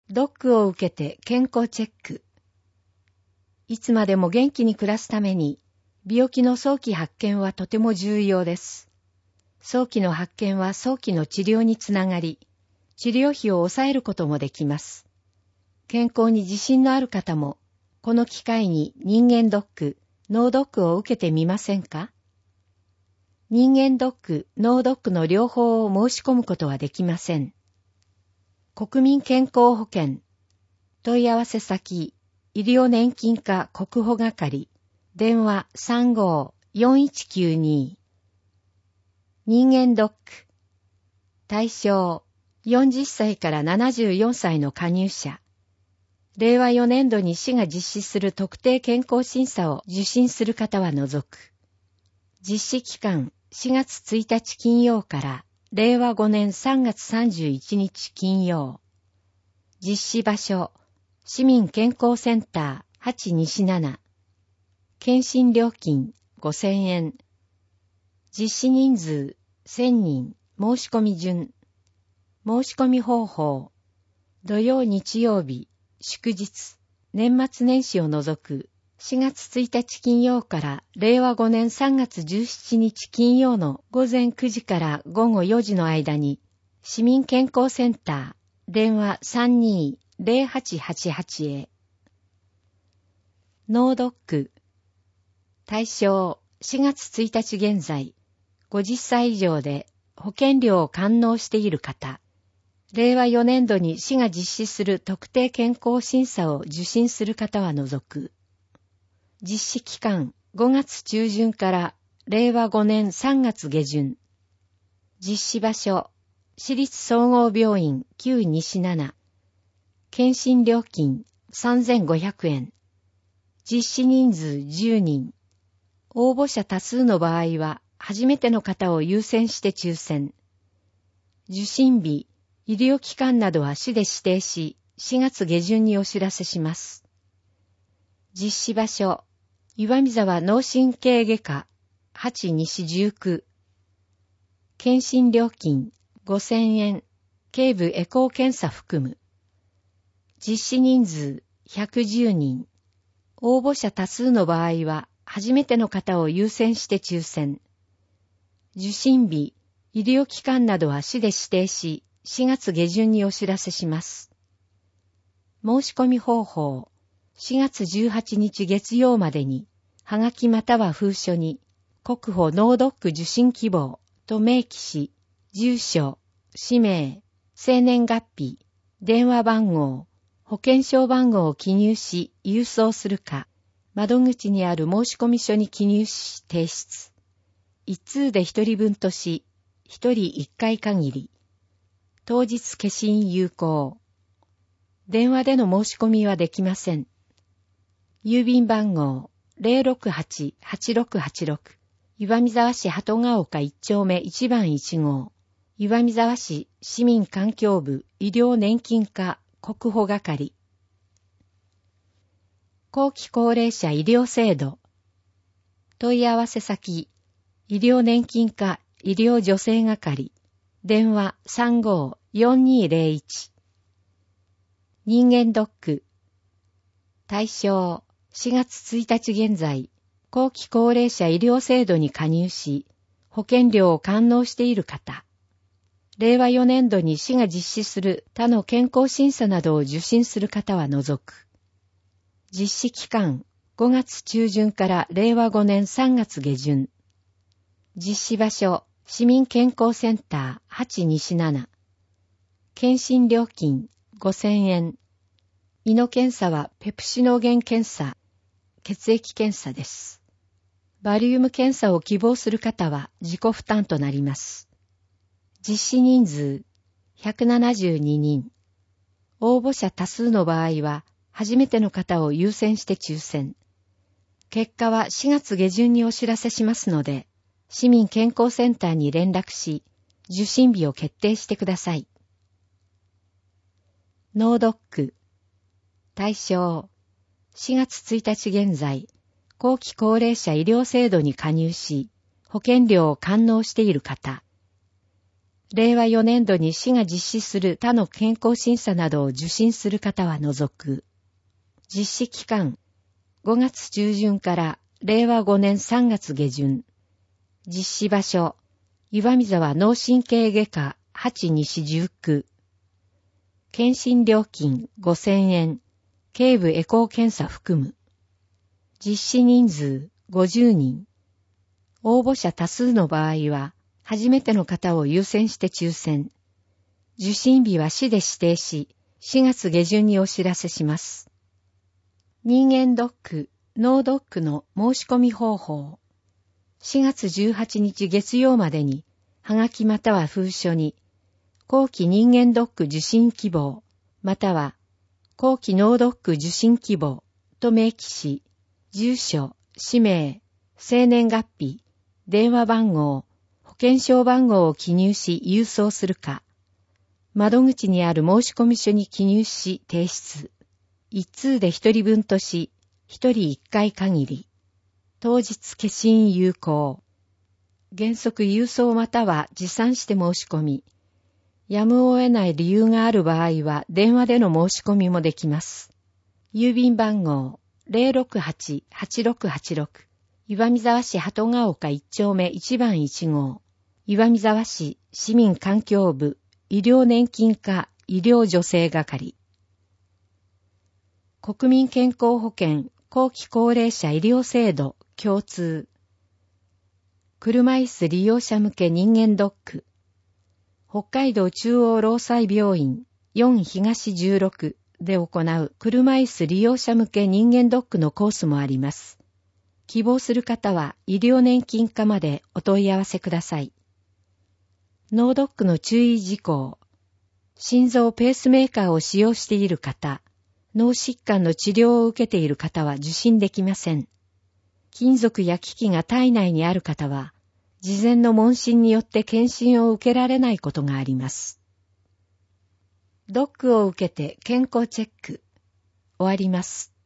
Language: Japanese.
ドックを受けて健康チェック。いつまでも元気に暮らすために、病気の早期発見はとても重要です。早期の発見は早期の治療につながり、治療費を抑えることもできます。健康に自信のある方も、この機会に人間ドック、脳ドックを受けてみませんか？人間ドック、脳ドックの両方を申し込むことはできません。国民健康保険、問い合わせ先、医療年金課国保係、電話35-4192。人間ドック。対象、40歳から74歳の加入者。令和4年度に市が実施する特定健康審査を受診する方は除く。実施期間、4月1日金曜から令和5年3月31日金曜。実施場所、市民健康センター8西7。検診料金5000円。実施人数1000人。申し込み順。申し込み方法。土曜日曜日、祝日、年末年始を除く4月1日金曜から令和5年3月17日金曜の午前9時から午後4時の間に市民健康センター電話32-0888へ。脳ドック。対象4月1日現在50歳以上で保険料を完納している方。令和4年度に市が実施する特定健康審査を受診する方は除く。実施期間5月中旬から令和5年3月下旬。実施場所、市立総合病院9西7。検診料金3500円。実施人数10人。応募者多数の場合は、初めての方を優先して抽選。受診日、医療機関などは市で指定し、4月下旬にお知らせします。実施場所、岩見沢脳神経外科、8西19。検診料金5000円、頸部エコー検査含む。実施人数110人。応募者多数の場合は、初めての方を優先して抽選。受診日、医療機関などは市で指定し、4月下旬にお知らせします。申し込み方法、4月18日月曜までに、はがきまたは封書に、国保脳ドック受診希望と明記し、住所、氏名、生年月日、電話番号、保険証番号を記入し、郵送するか、窓口にある申込書に記入し提出。一通で一人分とし、一人一回限り。当日消印有効。電話での申し込みはできません。郵便番号 068-8686 岩見沢市鳩ヶ丘1丁目1番1号岩見沢市市民環境部医療年金課国保係。後期高齢者医療制度。問い合わせ先、医療年金課医療助成係。電話35-4201。人間ドック。対象、4月1日現在、後期高齢者医療制度に加入し、保険料を完納している方。令和4年度に市が実施する他の健康審査などを受診する方は除く。実施期間、5月中旬から令和5年3月下旬。実施場所、市民健康センター8西7。検診料金5000円。胃の検査はペプシノーゲン検査、血液検査です。バリウム検査を希望する方は自己負担となります。実施人数172人。応募者多数の場合は、初めての方を優先して抽選。結果は4月下旬にお知らせしますので、市民健康センターに連絡し、受診日を決定してください。脳ドック。対象。4月1日現在、後期高齢者医療制度に加入し、保険料を完納している方。 令和4年度に市が実施する他の健康審査などを受診する方は除く。実施期間、5月中旬から令和5年3月下旬。実施場所、岩見沢脳神経外科8西10区。検診料金5000円、頸部エコー検査含む。実施人数50人。応募者多数の場合は、初めての方を優先して抽選。受診日は市で指定し、4月下旬にお知らせします。人間ドック、脳ドックの申し込み方法。4月18日月曜までに、はがきまたは封書に、後期人間ドック受診希望、または、後期脳ドック受診希望と明記し、住所、氏名、生年月日、電話番号、保険証番号を記入し郵送するか、窓口にある申込書に記入し提出。一通で一人分とし、一人一回限り。当日消印有効。原則郵送または持参して申し込み。やむを得ない理由がある場合は電話での申し込みもできます。郵便番号 068-8686 岩見沢市鳩ヶ丘1丁目1番1号岩見沢市市民環境部医療年金課医療助成係国民健康保険後期高齢者医療制度共通車椅子利用者向け人間ドック北海道中央労災病院4東16で行う車椅子利用者向け人間ドックのコースもあります。希望する方は医療年金課までお問い合わせください。脳ドックの注意事項。心臓ペースメーカーを使用している方、脳疾患の治療を受けている方は受診できません。金属や機器が体内にある方は、事前の問診によって検診を受けられないことがあります。ドックを受けて健康チェック。終わります。